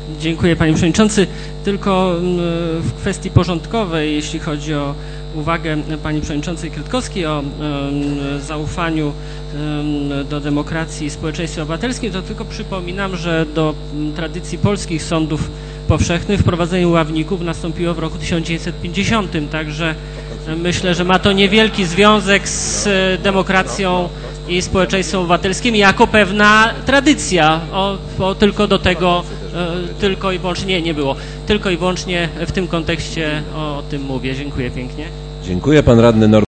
Dziękuję, panie przewodniczący. Tylko w kwestii porządkowej, jeśli chodzi o uwagę pani przewodniczącej Kretkowskiej o zaufaniu do demokracji i społeczeństwie obywatelskim, to tylko przypominam, że do tradycji polskich sądów powszechnych wprowadzenie ławników nastąpiło w roku 1950, także myślę, że ma to niewielki związek z demokracją i społeczeństwem obywatelskim jako pewna tradycja, tylko do tego, tylko i wyłącznie, nie było, tylko i wyłącznie w tym kontekście o tym mówię. Dziękuję pięknie. Dziękuję, pan radny